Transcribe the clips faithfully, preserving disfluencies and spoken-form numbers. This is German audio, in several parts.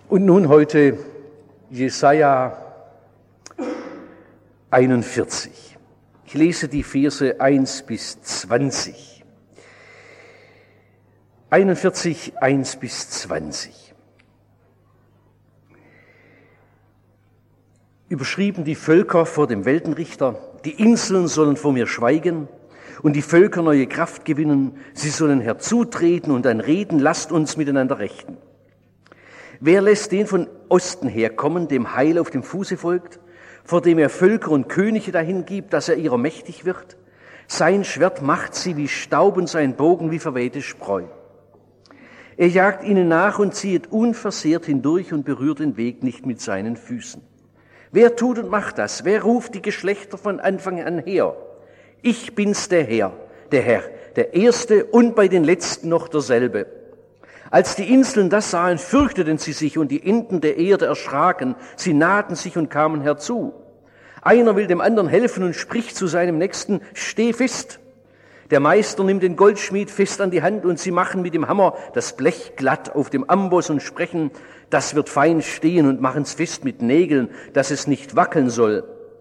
Und nun heute Jesaja einundvierzig. Ich lese die Verse eins bis zwanzig. einundvierzig, eins bis zwanzig. Überschrieben die Völker vor dem Weltenrichter, die Inseln sollen vor mir schweigen und die Völker neue Kraft gewinnen, sie sollen herzutreten und ein Reden, lasst uns miteinander rechten. Wer lässt den von Osten herkommen, dem Heil auf dem Fuße folgt, vor dem er Völker und Könige dahin gibt, dass er ihrer mächtig wird? Sein Schwert macht sie wie Staub und sein Bogen wie verwehte Spreu. Er jagt ihnen nach und zieht unversehrt hindurch und berührt den Weg nicht mit seinen Füßen. Wer tut und macht das? Wer ruft die Geschlechter von Anfang an her? Ich bin's, der Herr, der Herr, der Erste und bei den Letzten noch derselbe. Als die Inseln das sahen, fürchteten sie sich und die Enden der Erde erschraken. Sie nahten sich und kamen herzu. Einer will dem anderen helfen und spricht zu seinem Nächsten, steh fest. Der Meister nimmt den Goldschmied fest an die Hand und sie machen mit dem Hammer das Blech glatt auf dem Amboss und sprechen, das wird fein stehen und machen's fest mit Nägeln, dass es nicht wackeln soll.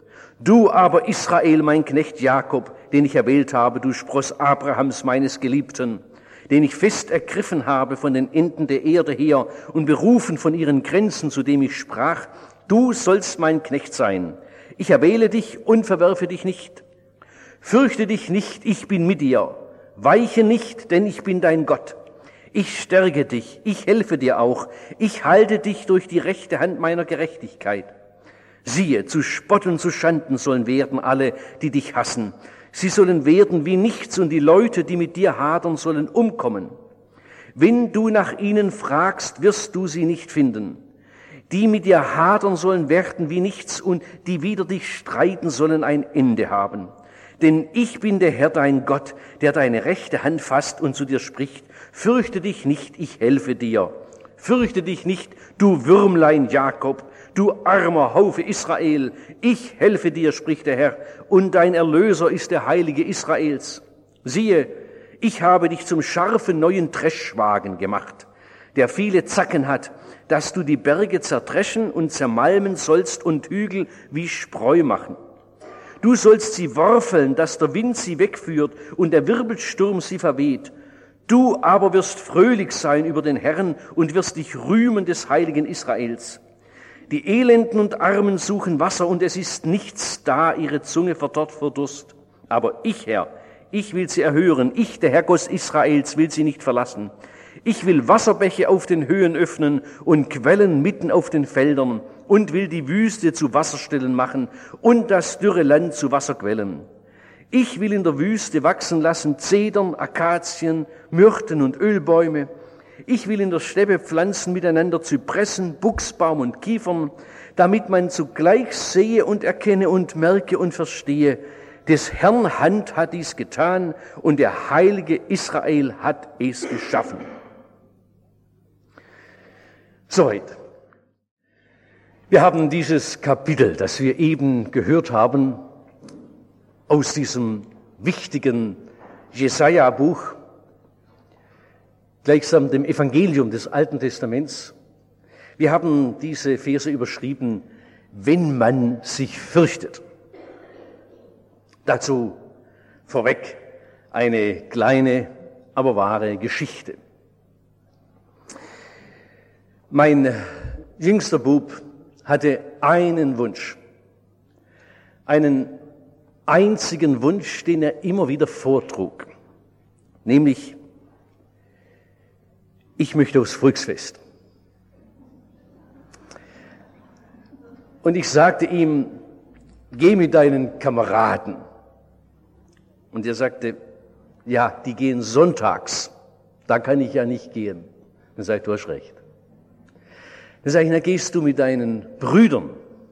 Du aber, Israel, mein Knecht Jakob, den ich erwählt habe, du Spross Abrahams, meines Geliebten, den ich fest ergriffen habe von den Enden der Erde her und berufen von ihren Grenzen, zu dem ich sprach, du sollst mein Knecht sein. Ich erwähle dich und verwerfe dich nicht. Fürchte dich nicht, ich bin mit dir. Weiche nicht, denn ich bin dein Gott. Ich stärke dich, ich helfe dir auch. Ich halte dich durch die rechte Hand meiner Gerechtigkeit. Siehe, zu Spott und zu Schanden sollen werden alle, die dich hassen. Sie sollen werden wie nichts und die Leute, die mit dir hadern, sollen umkommen. Wenn du nach ihnen fragst, wirst du sie nicht finden. Die mit dir hadern sollen werden wie nichts und die wider dich streiten sollen ein Ende haben. Denn ich bin der Herr dein Gott, der deine rechte Hand fasst und zu dir spricht, fürchte dich nicht, ich helfe dir. Fürchte dich nicht, du Würmlein Jakob, du armer Haufe Israel, ich helfe dir, spricht der Herr, und dein Erlöser ist der Heilige Israels. Siehe, ich habe dich zum scharfen neuen Dreschwagen gemacht, der viele Zacken hat, dass du die Berge zertreschen und zermalmen sollst und Hügel wie Spreu machen. Du sollst sie worfeln, dass der Wind sie wegführt und der Wirbelsturm sie verweht. Du aber wirst fröhlich sein über den Herrn und wirst dich rühmen des Heiligen Israels. Die Elenden und Armen suchen Wasser und es ist nichts da, ihre Zunge verdorrt vor Durst. Aber ich, Herr, ich will sie erhören, ich, der Herrgott Israels, will sie nicht verlassen. Ich will Wasserbäche auf den Höhen öffnen und Quellen mitten auf den Feldern und will die Wüste zu Wasserstellen machen und das dürre Land zu Wasserquellen. Ich will in der Wüste wachsen lassen Zedern, Akazien, Myrten und Ölbäume. Ich will in der Steppe pflanzen miteinander Zypressen, Buchsbaum und Kiefern, damit man zugleich sehe und erkenne und merke und verstehe, des Herrn Hand hat dies getan und der Heilige Israel hat es geschaffen. Soweit. Wir haben dieses Kapitel, das wir eben gehört haben, aus diesem wichtigen Jesaja-Buch, gleichsam dem Evangelium des Alten Testaments. Wir haben diese Verse überschrieben, wenn man sich fürchtet. Dazu vorweg eine kleine, aber wahre Geschichte. Mein jüngster Bub hatte einen Wunsch, einen einzigen Wunsch, den er immer wieder vortrug, nämlich, ich möchte aufs Volksfest. Und ich sagte ihm, geh mit deinen Kameraden. Und er sagte, ja, die gehen sonntags, da kann ich ja nicht gehen. Dann sage ich, du hast recht. Dann sage ich, na gehst du mit deinen Brüdern.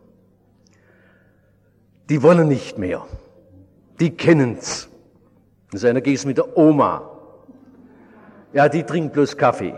Die wollen nicht mehr. Die kennen's. Dann sage ich, na gehst du mit der Oma. Ja, die trinkt bloß Kaffee.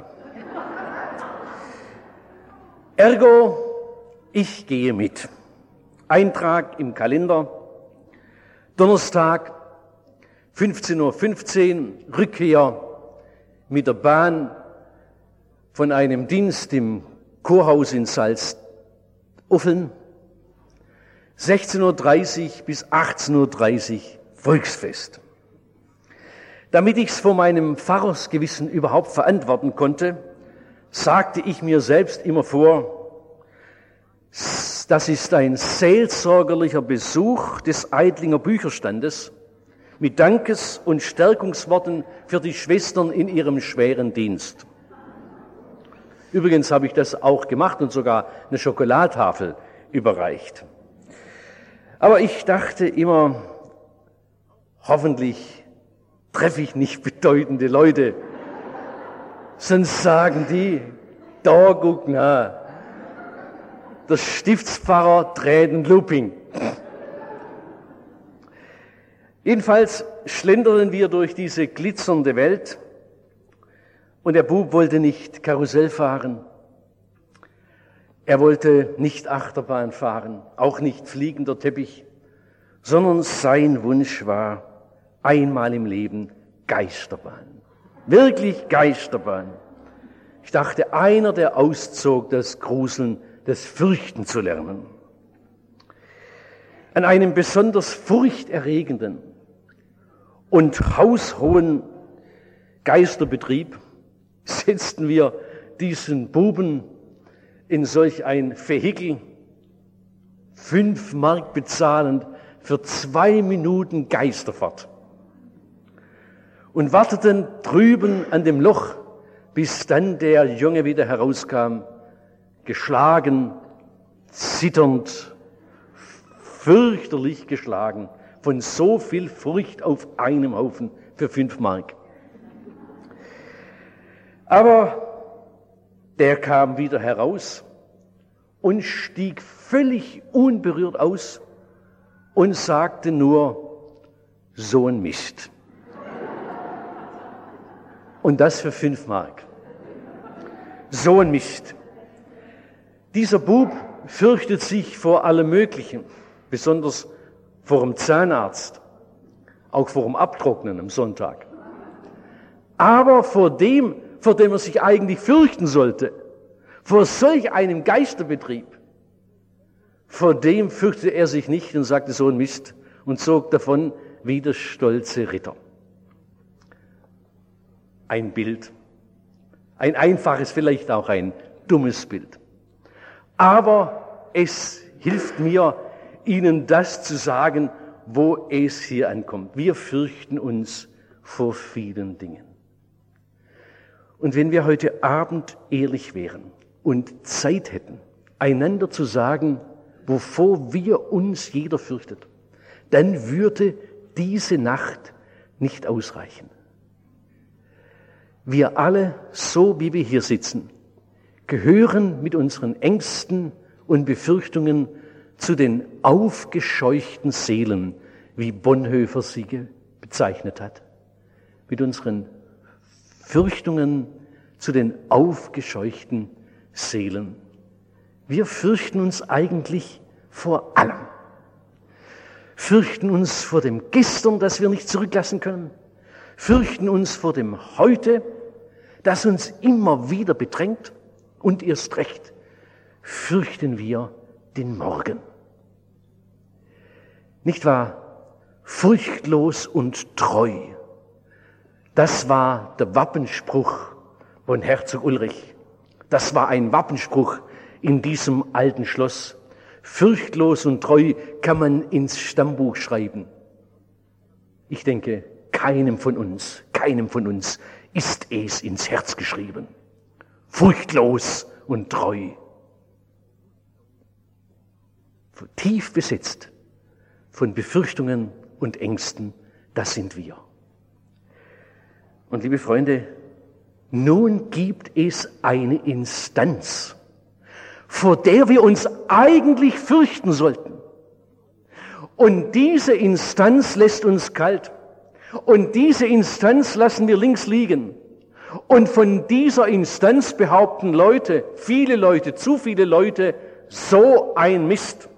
Ergo, ich gehe mit. Eintrag im Kalender. Donnerstag, fünfzehn Uhr fünfzehn, Rückkehr mit der Bahn von einem Dienst im Chorhaus in Salzuffeln. sechzehn Uhr dreißig bis achtzehn Uhr dreißig Volksfest. Damit ich es vor meinem Pfarrersgewissen überhaupt verantworten konnte, sagte ich mir selbst immer vor, das ist ein seelsorgerlicher Besuch des Eidlinger Bücherstandes mit Dankes- und Stärkungsworten für die Schwestern in ihrem schweren Dienst. Übrigens habe ich das auch gemacht und sogar eine Schokoladtafel überreicht. Aber ich dachte immer, hoffentlich treffe ich nicht bedeutende Leute, sonst sagen die, da guck na, der Stiftspfarrer Träden Luping. Jedenfalls schlenderten wir durch diese glitzernde Welt und der Bub wollte nicht Karussell fahren, er wollte nicht Achterbahn fahren, auch nicht fliegender Teppich, sondern sein Wunsch war, einmal im Leben Geisterbahn. Wirklich Geisterbahn. Ich dachte, einer, der auszog, das Gruseln, das Fürchten zu lernen. An einem besonders furchterregenden und haushohen Geisterbetrieb setzten wir diesen Buben in solch ein Vehikel, fünf Mark bezahlend für zwei Minuten Geisterfahrt. Und warteten drüben an dem Loch, bis dann der Junge wieder herauskam, geschlagen, zitternd, fürchterlich geschlagen, von so viel Furcht auf einem Haufen für fünf Mark. Aber der kam wieder heraus und stieg völlig unberührt aus und sagte nur, so ein Mist. Und das für fünf Mark. So ein Mist. Dieser Bub fürchtet sich vor allem Möglichen, besonders vor dem Zahnarzt, auch vor dem Abtrocknen am Sonntag. Aber vor dem, vor dem er sich eigentlich fürchten sollte, vor solch einem Geisterbetrieb, vor dem fürchtete er sich nicht und sagte so ein Mist und zog davon wie der stolze Ritter. Ein Bild, ein einfaches, vielleicht auch ein dummes Bild. Aber es hilft mir, Ihnen das zu sagen, wo es hier ankommt. Wir fürchten uns vor vielen Dingen. Und wenn wir heute Abend ehrlich wären und Zeit hätten, einander zu sagen, wovor wir uns jeder fürchtet, dann würde diese Nacht nicht ausreichen. Wir alle, so wie wir hier sitzen, gehören mit unseren Ängsten und Befürchtungen zu den aufgescheuchten Seelen, wie Bonhoeffer sie bezeichnet hat. Mit unseren Fürchtungen zu den aufgescheuchten Seelen. Wir fürchten uns eigentlich vor allem. Fürchten uns vor dem Gestern, das wir nicht zurücklassen können. Fürchten uns vor dem Heute, das uns immer wieder bedrängt. Und erst recht fürchten wir den Morgen. Nicht wahr? Furchtlos und treu. Das war der Wappenspruch von Herzog Ulrich. Das war ein Wappenspruch in diesem alten Schloss. Furchtlos und treu kann man ins Stammbuch schreiben. Ich denke, keinem von uns, keinem von uns ist es ins Herz geschrieben. Furchtlos und treu. Tief besetzt von Befürchtungen und Ängsten, das sind wir. Und liebe Freunde, nun gibt es eine Instanz, vor der wir uns eigentlich fürchten sollten. Und diese Instanz lässt uns kalt. Und diese Instanz lassen wir links liegen. Und von dieser Instanz behaupten Leute, viele Leute, zu viele Leute, so ein Mist.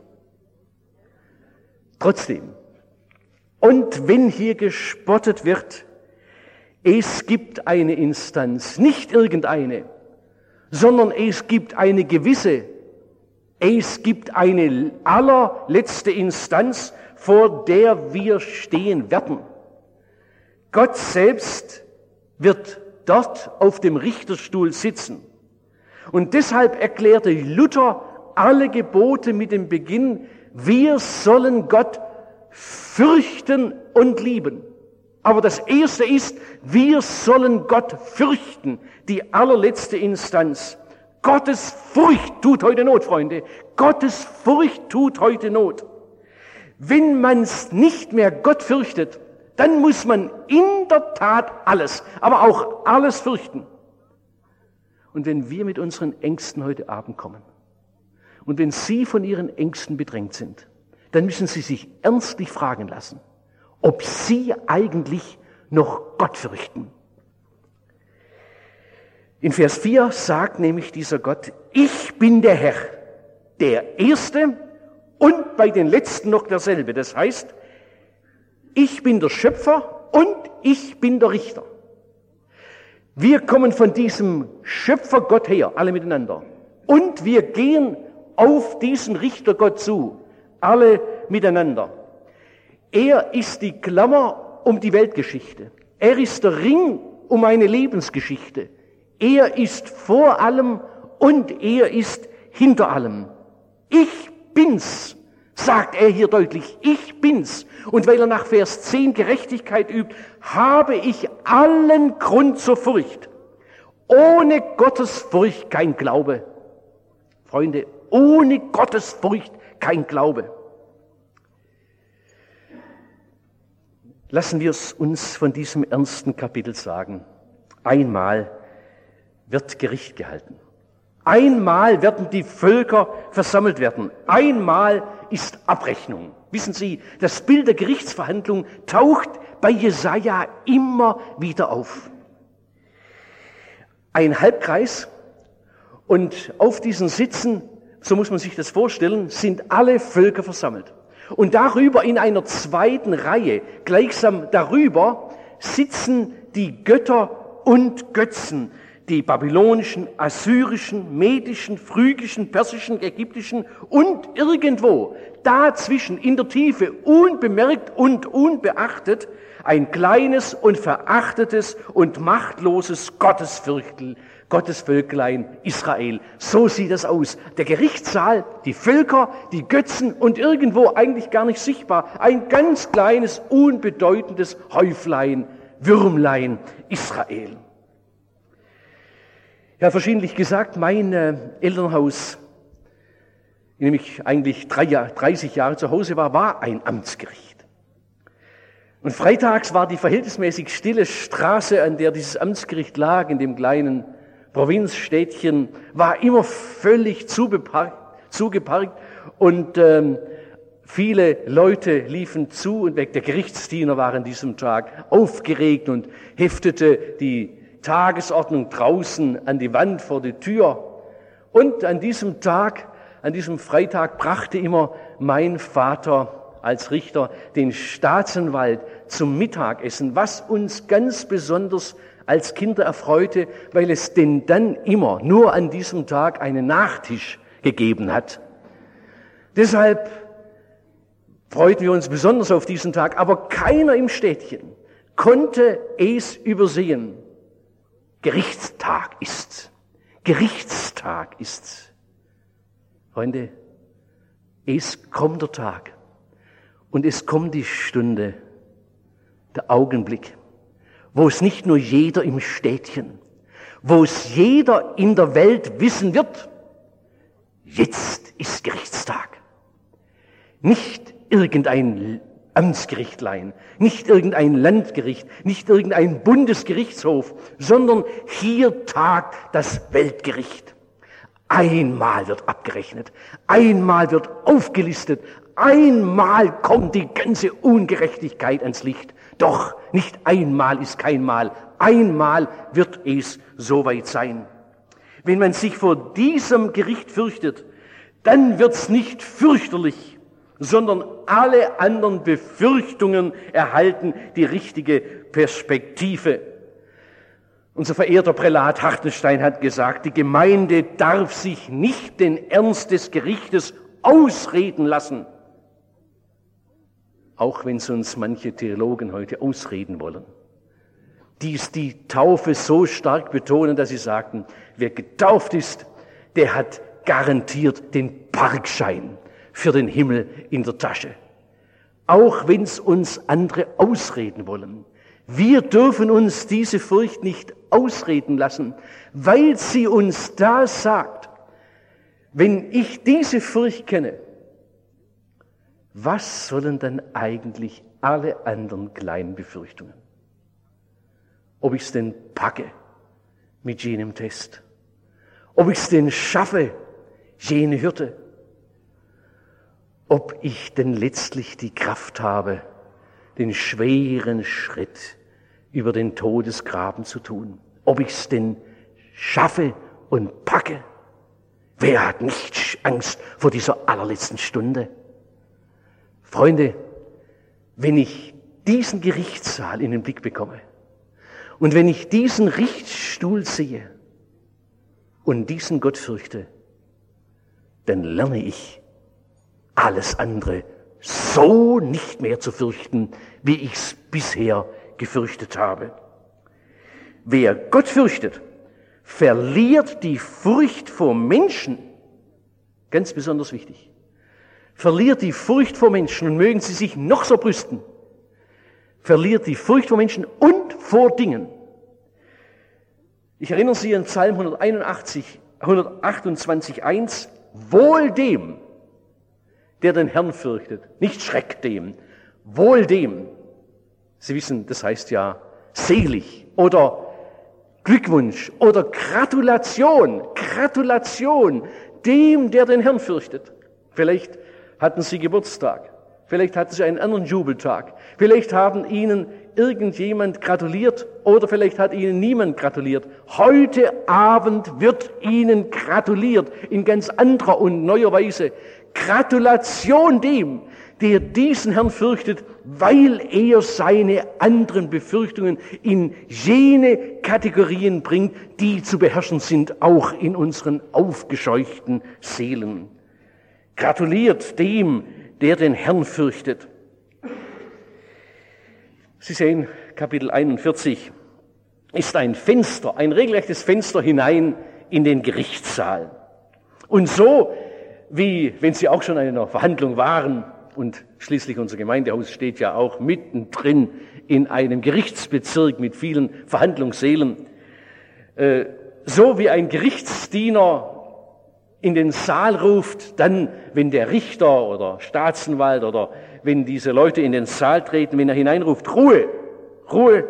Trotzdem, und wenn hier gespottet wird, es gibt eine Instanz, nicht irgendeine, sondern es gibt eine gewisse, es gibt eine allerletzte Instanz, vor der wir stehen werden. Gott selbst wird dort auf dem Richterstuhl sitzen. Und deshalb erklärte Luther alle Gebote mit dem Beginn, wir sollen Gott fürchten und lieben. Aber das Erste ist, wir sollen Gott fürchten, die allerletzte Instanz. Gottes Furcht tut heute Not, Freunde. Gottes Furcht tut heute Not. Wenn man nicht mehr Gott fürchtet, dann muss man in der Tat alles, aber auch alles fürchten. Und wenn wir mit unseren Ängsten heute Abend kommen und wenn Sie von Ihren Ängsten bedrängt sind, dann müssen Sie sich ernstlich fragen lassen, ob Sie eigentlich noch Gott fürchten. In Vers vier sagt nämlich dieser Gott, ich bin der Herr, der Erste und bei den Letzten noch derselbe. Das heißt, ich bin der Schöpfer und ich bin der Richter. Wir kommen von diesem Schöpfergott her, alle miteinander. Und wir gehen auf diesen Richtergott zu, alle miteinander. Er ist die Klammer um die Weltgeschichte. Er ist der Ring um eine Lebensgeschichte. Er ist vor allem und er ist hinter allem. Ich bin's, sagt er hier deutlich, ich bin's. Und weil er nach Vers zehn Gerechtigkeit übt, habe ich allen Grund zur Furcht. Ohne Gottes Furcht kein Glaube. Freunde, ohne Gottes Furcht kein Glaube. Lassen wir es uns von diesem ernsten Kapitel sagen. Einmal wird Gericht gehalten. Einmal werden die Völker versammelt werden. Einmal ist Abrechnung. Wissen Sie, das Bild der Gerichtsverhandlung taucht bei Jesaja immer wieder auf. Ein Halbkreis und auf diesen Sitzen, so muss man sich das vorstellen, sind alle Völker versammelt. Und darüber in einer zweiten Reihe, gleichsam darüber, sitzen die Götter und Götzen, die babylonischen, assyrischen, medischen, phrygischen, persischen, ägyptischen und irgendwo dazwischen in der Tiefe unbemerkt und unbeachtet ein kleines und verachtetes und machtloses Gottesvölkel, Gottesvölklein Israel. So sieht es aus. Der Gerichtssaal, die Völker, die Götzen und irgendwo eigentlich gar nicht sichtbar ein ganz kleines, unbedeutendes Häuflein, Würmlein Israel. Ja, verschiedentlich gesagt, mein äh, Elternhaus, in dem ich eigentlich drei Jahr, dreißig Jahre zu Hause war, war ein Amtsgericht. Und freitags war die verhältnismäßig stille Straße, an der dieses Amtsgericht lag, in dem kleinen Provinzstädtchen, war immer völlig zugeparkt, zugeparkt und ähm, viele Leute liefen zu und weg. Der Gerichtsdiener war an diesem Tag aufgeregt und heftete die Tagesordnung draußen an die Wand vor die Tür. Und an diesem Tag, an diesem Freitag brachte immer mein Vater als Richter den Staatsanwalt zum Mittagessen, was uns ganz besonders als Kinder erfreute, weil es denn dann immer nur an diesem Tag einen Nachtisch gegeben hat. Deshalb freuten wir uns besonders auf diesen Tag, aber keiner im Städtchen konnte es übersehen. Gerichtstag ist's. Gerichtstag ist's. Freunde, es kommt der Tag und es kommt die Stunde, der Augenblick, wo es nicht nur jeder im Städtchen, wo es jeder in der Welt wissen wird, jetzt ist Gerichtstag. Nicht irgendein Amtsgerichtlein, nicht irgendein Landgericht, nicht irgendein Bundesgerichtshof, sondern hier tagt das Weltgericht. Einmal wird abgerechnet, einmal wird aufgelistet, einmal kommt die ganze Ungerechtigkeit ans Licht. Doch nicht einmal ist kein Mal, einmal wird es soweit sein. Wenn man sich vor diesem Gericht fürchtet, dann wird's nicht fürchterlich, sondern alle anderen Befürchtungen erhalten die richtige Perspektive. Unser verehrter Prälat Hartenstein hat gesagt, die Gemeinde darf sich nicht den Ernst des Gerichtes ausreden lassen, auch wenn es uns manche Theologen heute ausreden wollen, die die Taufe so stark betonen, dass sie sagten, wer getauft ist, der hat garantiert den Parkschein für den Himmel in der Tasche. Auch wenn es uns andere ausreden wollen. Wir dürfen uns diese Furcht nicht ausreden lassen, weil sie uns da sagt, wenn ich diese Furcht kenne, was sollen dann eigentlich alle anderen kleinen Befürchtungen? Ob ich es denn packe mit jenem Test, ob ich es denn schaffe, jene Hürde, ob ich denn letztlich die Kraft habe, den schweren Schritt über den Todesgraben zu tun. Ob ich es denn schaffe und packe. Wer hat nicht Angst vor dieser allerletzten Stunde? Freunde, wenn ich diesen Gerichtssaal in den Blick bekomme und wenn ich diesen Richtstuhl sehe und diesen Gott fürchte, dann lerne ich alles andere so nicht mehr zu fürchten, wie ich es bisher gefürchtet habe. Wer Gott fürchtet, verliert die Furcht vor Menschen, ganz besonders wichtig, verliert die Furcht vor Menschen, und mögen sie sich noch so brüsten, verliert die Furcht vor Menschen und vor Dingen. Ich erinnere Sie an Psalm hunderteinundachtzig, hundertachtundzwanzig, eins, wohl dem, der den Herrn fürchtet, nicht Schreck dem, wohl dem. Sie wissen, das heißt ja selig oder Glückwunsch oder Gratulation, Gratulation dem, der den Herrn fürchtet. Vielleicht hatten Sie Geburtstag, vielleicht hatten Sie einen anderen Jubeltag, vielleicht haben Ihnen irgendjemand gratuliert oder vielleicht hat Ihnen niemand gratuliert. Heute Abend wird Ihnen gratuliert in ganz anderer und neuer Weise. Gratulation dem, der diesen Herrn fürchtet, weil er seine anderen Befürchtungen in jene Kategorien bringt, die zu beherrschen sind, auch in unseren aufgescheuchten Seelen. Gratuliert dem, der den Herrn fürchtet. Sie sehen, Kapitel einundvierzig ist ein Fenster, ein regelrechtes Fenster hinein in den Gerichtssaal. Und so, wie wenn Sie auch schon in einer Verhandlung waren, und schließlich unser Gemeindehaus steht ja auch mittendrin in einem Gerichtsbezirk mit vielen Verhandlungssälen, äh, so wie ein Gerichtsdiener in den Saal ruft, dann, wenn der Richter oder Staatsanwalt oder wenn diese Leute in den Saal treten, wenn er hineinruft, Ruhe, Ruhe,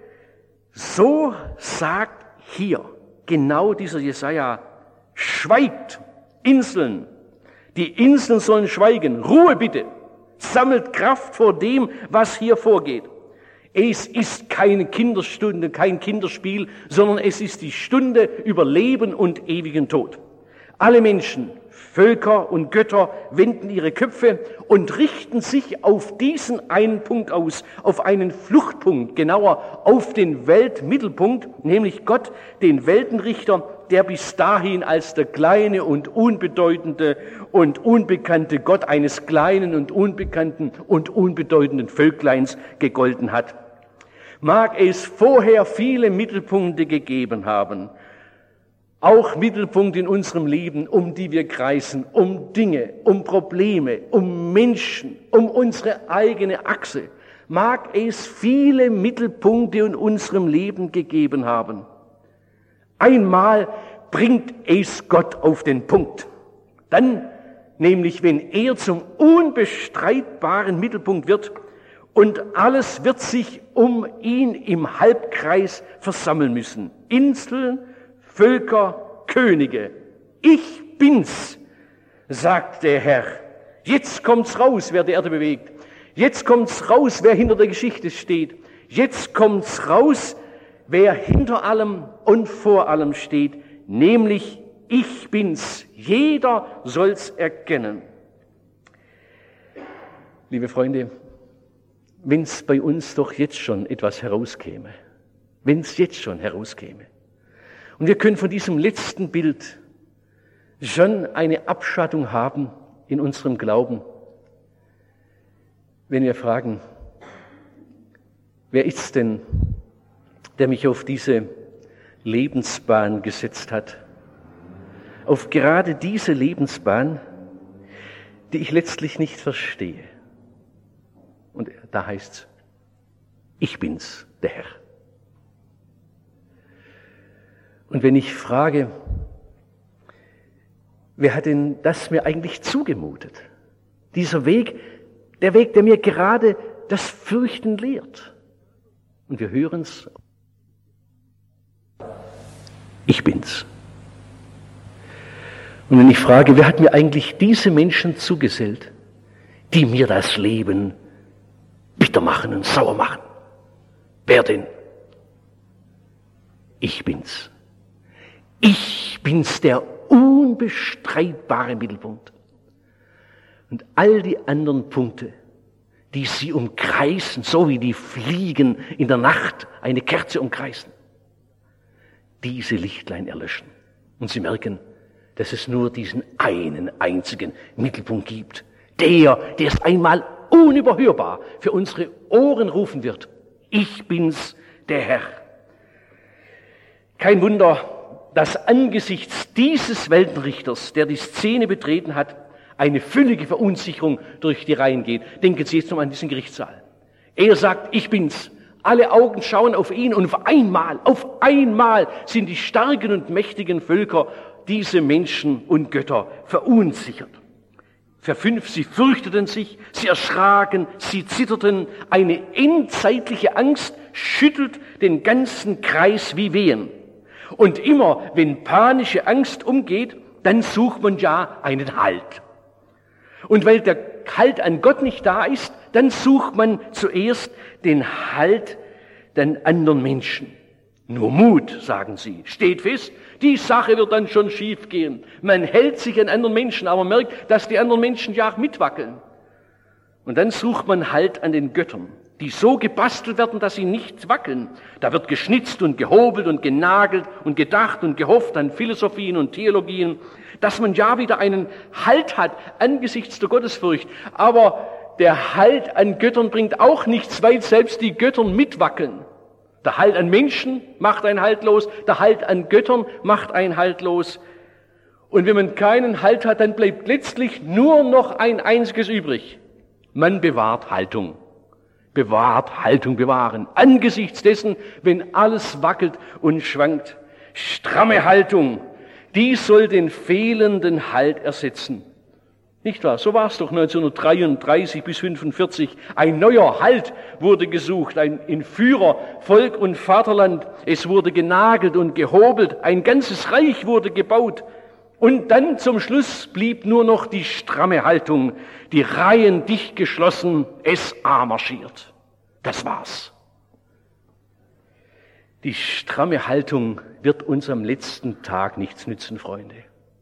so sagt hier genau dieser Jesaja, schweigt, Inseln, die Inseln sollen schweigen, Ruhe bitte, sammelt Kraft vor dem, was hier vorgeht. Es ist keine Kinderstunde, kein Kinderspiel, sondern es ist die Stunde über Leben und ewigen Tod. Alle Menschen, Völker und Götter wenden ihre Köpfe und richten sich auf diesen einen Punkt aus, auf einen Fluchtpunkt, genauer auf den Weltmittelpunkt, nämlich Gott, den Weltenrichter, der bis dahin als der kleine und unbedeutende und unbekannte Gott eines kleinen und unbekannten und unbedeutenden Völkleins gegolten hat. Mag es vorher viele Mittelpunkte gegeben haben, auch Mittelpunkt in unserem Leben, um die wir kreisen, um Dinge, um Probleme, um Menschen, um unsere eigene Achse. Mag es viele Mittelpunkte in unserem Leben gegeben haben. Einmal bringt es Gott auf den Punkt. Dann, nämlich wenn er zum unbestreitbaren Mittelpunkt wird und alles wird sich um ihn im Halbkreis versammeln müssen. Inseln, Völker, Könige. Ich bin's, sagt der Herr. Jetzt kommt's raus, wer die Erde bewegt. Jetzt kommt's raus, wer hinter der Geschichte steht. Jetzt kommt's raus, wer hinter allem und vor allem steht. Nämlich ich bin's. Jeder soll's erkennen. Liebe Freunde, wenn's bei uns doch jetzt schon etwas herauskäme, wenn es jetzt schon herauskäme. Und wir können von diesem letzten Bild schon eine Abschattung haben in unserem Glauben, wenn wir fragen, wer ist denn, der mich auf diese Lebensbahn gesetzt hat? Auf gerade diese Lebensbahn, die ich letztlich nicht verstehe. Und da heißt's, ich bin's, der Herr. Und wenn ich frage, wer hat denn das mir eigentlich zugemutet? Dieser Weg, der Weg, der mir gerade das Fürchten lehrt. Und wir hören's. Ich bin's. Und wenn ich frage, wer hat mir eigentlich diese Menschen zugesellt, die mir das Leben bitter machen und sauer machen? Wer denn? Ich bin's. Ich bin's, der unbestreitbare Mittelpunkt. Und all die anderen Punkte, die sie umkreisen, so wie die Fliegen in der Nacht eine Kerze umkreisen, diese Lichtlein erlöschen. Und sie merken, dass es nur diesen einen einzigen Mittelpunkt gibt. Der, der es einmal unüberhörbar für unsere Ohren rufen wird. Ich bin's, der Herr. Kein Wunder, dass angesichts dieses Weltenrichters, der die Szene betreten hat, eine völlige Verunsicherung durch die Reihen geht. Denken Sie jetzt noch an diesen Gerichtssaal. Er sagt, ich bin's. Alle Augen schauen auf ihn und auf einmal, auf einmal sind die starken und mächtigen Völker, diese Menschen und Götter, verunsichert. Vers fünf, sie fürchteten sich, sie erschraken, sie zitterten. Eine endzeitliche Angst schüttelt den ganzen Kreis wie Wehen. Und immer, wenn panische Angst umgeht, dann sucht man ja einen Halt. Und weil der Halt an Gott nicht da ist, dann sucht man zuerst den Halt den anderen Menschen. Nur Mut, sagen sie, steht fest, die Sache wird dann schon schief gehen. Man hält sich an anderen Menschen, aber merkt, dass die anderen Menschen ja auch mitwackeln. Und dann sucht man Halt an den Göttern, die so gebastelt werden, dass sie nicht wackeln. Da wird geschnitzt und gehobelt und genagelt und gedacht und gehofft an Philosophien und Theologien, dass man ja wieder einen Halt hat angesichts der Gottesfurcht. Aber der Halt an Göttern bringt auch nichts, weil selbst die Götter mitwackeln. Der Halt an Menschen macht einen Halt los, der Halt an Göttern macht einen Halt los. Und wenn man keinen Halt hat, dann bleibt letztlich nur noch ein einziges übrig. Man bewahrt Haltung. Bewahrt, Haltung bewahren. Angesichts dessen, wenn alles wackelt und schwankt. Stramme Haltung, die soll den fehlenden Halt ersetzen. Nicht wahr? So war es doch neunzehnhundertdreiunddreißig bis fünfundvierzig. Ein neuer Halt wurde gesucht, ein in Führer, Volk und Vaterland. Es wurde genagelt und gehobelt, ein ganzes Reich wurde gebaut. Und dann zum Schluss blieb nur noch die stramme Haltung, die Reihen dicht geschlossen, S A marschiert. Das war's. Die stramme Haltung wird uns am letzten Tag nichts nützen, Freunde.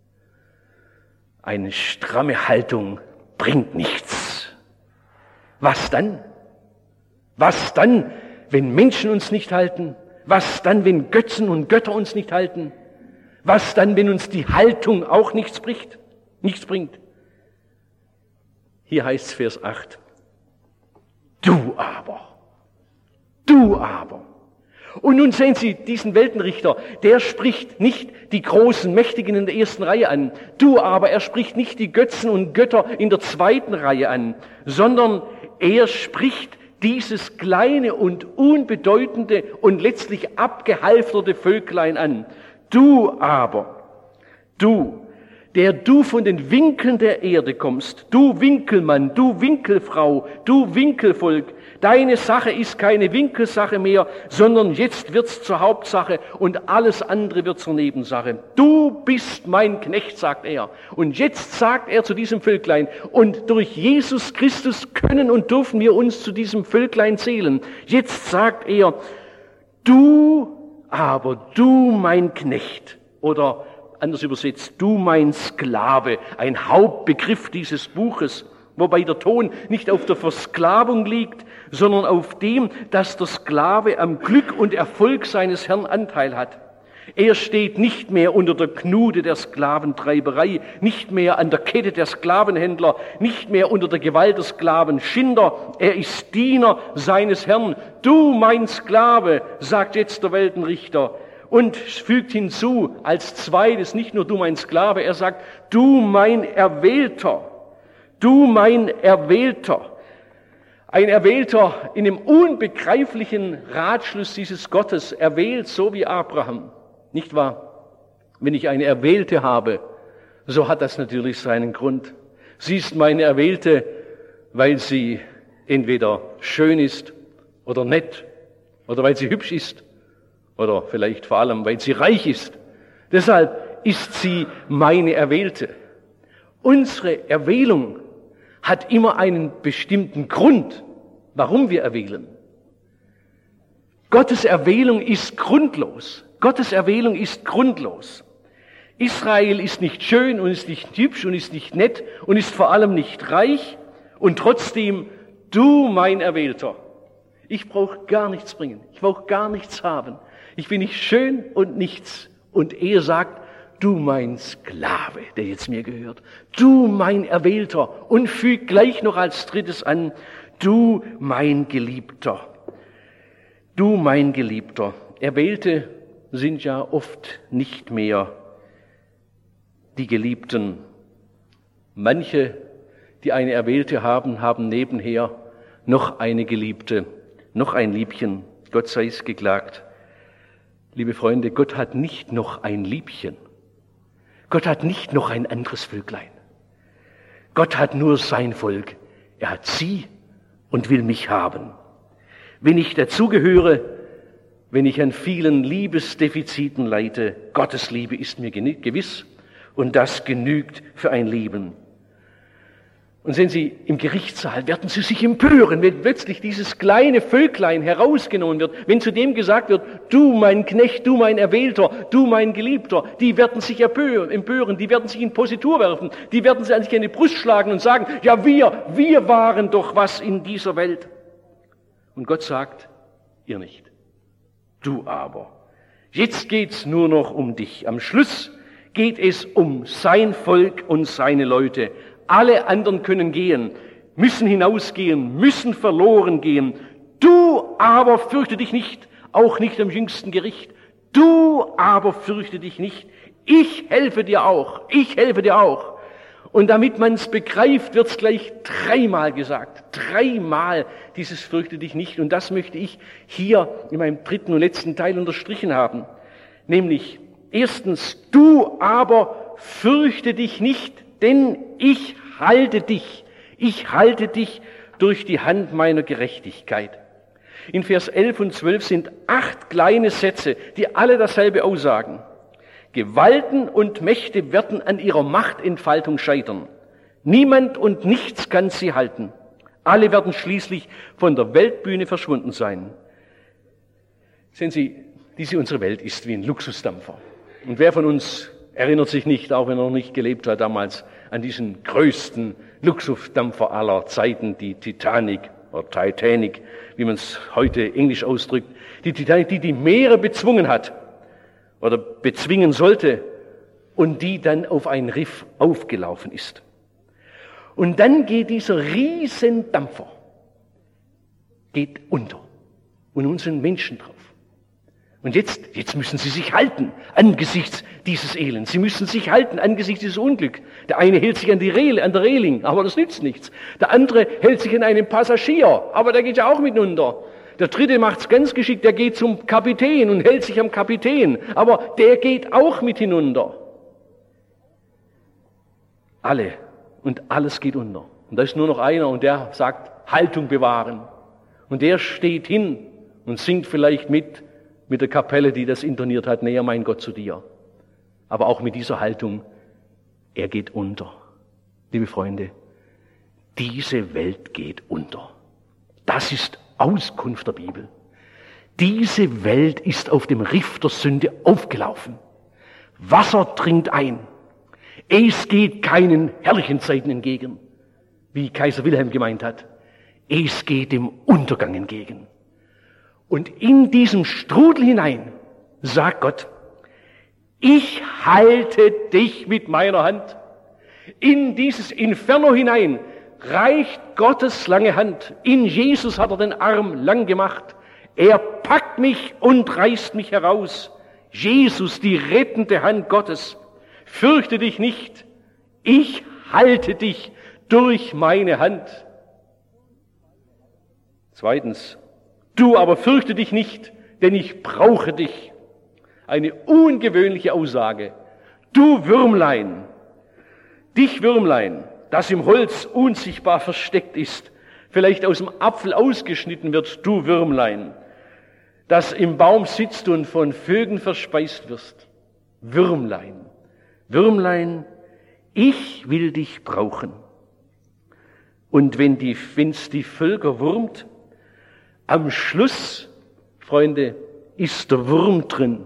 Eine stramme Haltung bringt nichts. Was dann? Was dann, wenn Menschen uns nicht halten? Was dann, wenn Götzen und Götter uns nicht halten? Was dann, wenn uns die Haltung auch nichts bringt? Nichts bringt. Hier heißt es Vers acht. Du aber, du aber. Und nun sehen Sie diesen Weltenrichter, der spricht nicht die großen Mächtigen in der ersten Reihe an. Du aber, er spricht nicht die Götzen und Götter in der zweiten Reihe an, sondern er spricht dieses kleine und unbedeutende und letztlich abgehalfterte Völklein an. Du aber, du, der du von den Winkeln der Erde kommst, du Winkelmann, du Winkelfrau, du Winkelvolk, deine Sache ist keine Winkelsache mehr, sondern jetzt wird's zur Hauptsache und alles andere wird zur Nebensache. Du bist mein Knecht, sagt er. Und jetzt sagt er zu diesem Völklein, und durch Jesus Christus können und dürfen wir uns zu diesem Völklein zählen. Jetzt sagt er, du aber, du mein Knecht, oder anders übersetzt, du mein Sklave, ein Hauptbegriff dieses Buches. wobei der Ton nicht auf der Versklavung liegt, sondern auf dem, dass der Sklave am Glück und Erfolg seines Herrn Anteil hat. Er steht nicht mehr unter der Knute der Sklaventreiberei, nicht mehr an der Kette der Sklavenhändler, nicht mehr unter der Gewalt der Sklavenschinder. Er ist Diener seines Herrn. Du, mein Sklave, sagt jetzt der Weltenrichter, und fügt hinzu als zweites, nicht nur du, mein Sklave, er sagt, du, mein Erwählter, du, mein Erwählter. Ein Erwählter in dem unbegreiflichen Ratschluss dieses Gottes, erwählt so wie Abraham. Nicht wahr? Wenn ich eine Erwählte habe, so hat das natürlich seinen Grund. Sie ist meine Erwählte, weil sie entweder schön ist oder nett oder weil sie hübsch ist oder vielleicht vor allem, weil sie reich ist. Deshalb ist sie meine Erwählte. Unsere Erwählung hat immer einen bestimmten Grund, warum wir erwählen. Gottes Erwählung ist grundlos. Gottes Erwählung ist grundlos. Israel ist nicht schön und ist nicht hübsch und ist nicht nett und ist vor allem nicht reich und trotzdem du, mein Erwählter. Ich brauche gar nichts bringen. Ich brauche gar nichts haben. Ich bin nicht schön und nichts. Und er sagt, du, mein Sklave, der jetzt mir gehört. Du, mein Erwählter. Und fügt gleich noch als drittes an, du, mein Geliebter. Du, mein Geliebter. Erwählte sind ja oft nicht mehr die Geliebten. Manche, die eine Erwählte haben, haben nebenher noch eine Geliebte, noch ein Liebchen. Gott sei es geklagt. Liebe Freunde, Gott hat nicht noch ein Liebchen. Gott hat nicht noch ein anderes Völklein. Gott hat nur sein Volk. Er hat sie und will mich haben. Wenn ich dazugehöre, wenn ich an vielen Liebesdefiziten leide, Gottes Liebe ist mir gewiss und das genügt für ein Leben. Und sehen Sie, im Gerichtssaal werden Sie sich empören, wenn plötzlich dieses kleine Völklein herausgenommen wird, wenn zu dem gesagt wird, du mein Knecht, du mein Erwählter, du mein Geliebter, die werden sich empören, die werden sich in Positur werfen, die werden sich an sich in die Brust schlagen und sagen, ja wir, wir waren doch was in dieser Welt. Und Gott sagt, ihr nicht. Du aber. Jetzt geht's nur noch um dich. Am Schluss geht es um sein Volk und seine Leute. Alle anderen können gehen, müssen hinausgehen, müssen verloren gehen. Du aber fürchte dich nicht, auch nicht am jüngsten Gericht. Du aber fürchte dich nicht. Ich helfe dir auch. Ich helfe dir auch. Und damit man es begreift, wird es gleich dreimal gesagt. Dreimal dieses fürchte dich nicht. Und das möchte ich hier in meinem dritten und letzten Teil unterstrichen haben. Nämlich, erstens, du aber fürchte dich nicht, denn ich halte dich. Ich halte dich durch die Hand meiner Gerechtigkeit. In Vers elf und zwölf sind acht kleine Sätze, die alle dasselbe aussagen. Gewalten und Mächte werden an ihrer Machtentfaltung scheitern. Niemand und nichts kann sie halten. Alle werden schließlich von der Weltbühne verschwunden sein. Sehen Sie, diese unsere Welt ist wie ein Luxusdampfer. Und wer von uns erinnert sich nicht, auch wenn er noch nicht gelebt hat damals, an diesen größten Luxusdampfer aller Zeiten, die Titanic oder Titanic, wie man es heute englisch ausdrückt, die Titanic, die die Meere bezwungen hat oder bezwingen sollte und die dann auf ein Riff aufgelaufen ist. Und dann geht dieser Riesendampfer, geht unter und nun sind Menschen drauf. Und jetzt, jetzt müssen sie sich halten angesichts dieses Elends. Sie müssen sich halten angesichts dieses Unglücks. Der eine hält sich an, die Rehl, an der Reling, aber das nützt nichts. Der andere hält sich an einem Passagier, aber der geht ja auch mit unter. Der dritte macht's ganz geschickt, der geht zum Kapitän und hält sich am Kapitän, aber der geht auch mit hinunter. Alle und alles geht unter. Und da ist nur noch einer und der sagt, Haltung bewahren. Und der steht hin und singt vielleicht mit, mit der Kapelle, die das intoniert hat, näher mein Gott zu dir. Aber auch mit dieser Haltung, er geht unter. Liebe Freunde, diese Welt geht unter. Das ist Auskunft der Bibel. Diese Welt ist auf dem Riff der Sünde aufgelaufen. Wasser dringt ein. Es geht keinen herrlichen Zeiten entgegen. wie Kaiser Wilhelm gemeint hat. Es geht dem Untergang entgegen. Und in diesem Strudel hinein sagt Gott, ich halte dich mit meiner Hand. In dieses Inferno hinein reicht Gottes lange Hand. In Jesus hat er den Arm lang gemacht. Er packt mich und reißt mich heraus. Jesus, die rettende Hand Gottes. Fürchte dich nicht. Ich halte dich durch meine Hand. Zweitens, du aber fürchte dich nicht, denn ich brauche dich. Eine ungewöhnliche Aussage. Du Würmlein, dich Würmlein, das im Holz unsichtbar versteckt ist, vielleicht aus dem Apfel ausgeschnitten wird, du Würmlein, das im Baum sitzt und von Vögeln verspeist wirst. Würmlein, Würmlein, ich will dich brauchen. Und wenn die, wenn's die Völker wurmt, am Schluss, Freunde, ist der Wurm drin.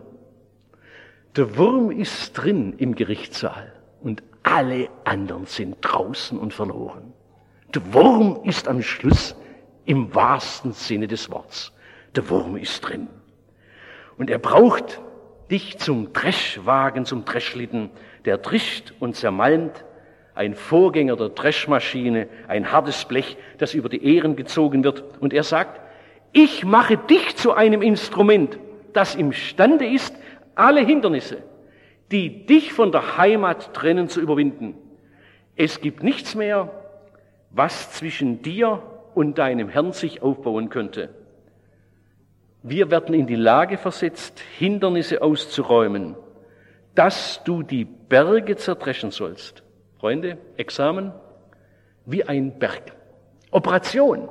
Der Wurm ist drin im Gerichtssaal und alle anderen sind draußen und verloren. Der Wurm ist am Schluss im wahrsten Sinne des Wortes. Der Wurm ist drin. Und er braucht dich zum Dreschwagen, zum Dreschlitten, der drischt und zermalmt, ein Vorgänger der Dreschmaschine, ein hartes Blech, das über die Ähren gezogen wird. Und er sagt, ich mache dich zu einem Instrument, das imstande ist, alle Hindernisse, die dich von der Heimat trennen, zu überwinden. Es gibt nichts mehr, was zwischen dir und deinem Herrn sich aufbauen könnte. Wir werden in die Lage versetzt, Hindernisse auszuräumen, dass du die Berge zerdreschen sollst. Freunde, Examen, wie ein Berg. Operation,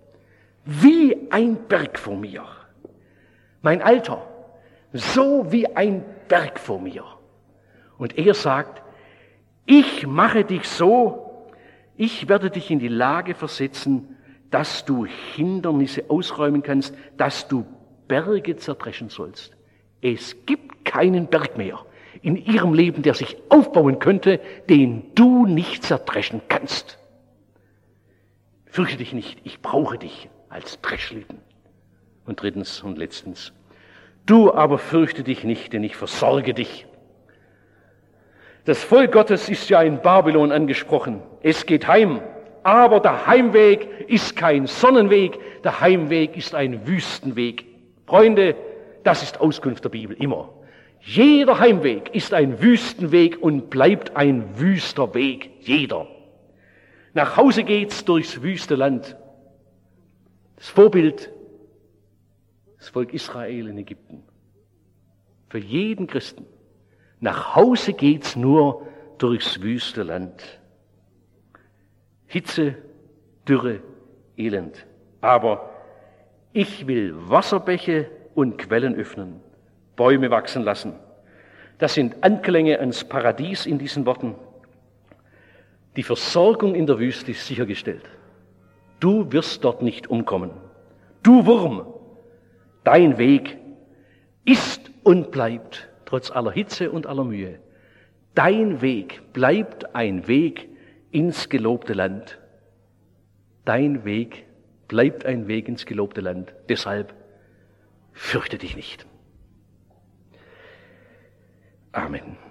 wie ein Berg vor mir. Mein Alter, so wie ein Berg vor mir. Und er sagt, ich mache dich so, ich werde dich in die Lage versetzen, dass du Hindernisse ausräumen kannst, dass du Berge zerdreschen sollst. Es gibt keinen Berg mehr in ihrem Leben, der sich aufbauen könnte, den du nicht zerdreschen kannst. Fürchte dich nicht, ich brauche dich als Dreschlitten. Und drittens und letztens, du aber fürchte dich nicht, denn ich versorge dich. Das Volk Gottes ist ja in Babylon angesprochen. Es geht heim, aber der Heimweg ist kein Sonnenweg, der Heimweg ist ein Wüstenweg. Freunde, das ist Auskunft der Bibel, immer. Jeder Heimweg ist ein Wüstenweg und bleibt ein wüster Weg, jeder. Nach Hause geht's durchs wüste Land. Das Vorbild, das Volk Israel in Ägypten. Für jeden Christen. Nach Hause geht's nur durchs wüste Land. Hitze, Dürre, Elend. Aber ich will Wasserbäche und Quellen öffnen, Bäume wachsen lassen. Das sind Anklänge ans Paradies in diesen Worten. Die Versorgung in der Wüste ist sichergestellt. Du wirst dort nicht umkommen. Du Wurm, dein Weg ist und bleibt, trotz aller Hitze und aller Mühe, dein Weg bleibt ein Weg ins gelobte Land. Dein Weg bleibt ein Weg ins gelobte Land. Deshalb fürchte dich nicht. Amen.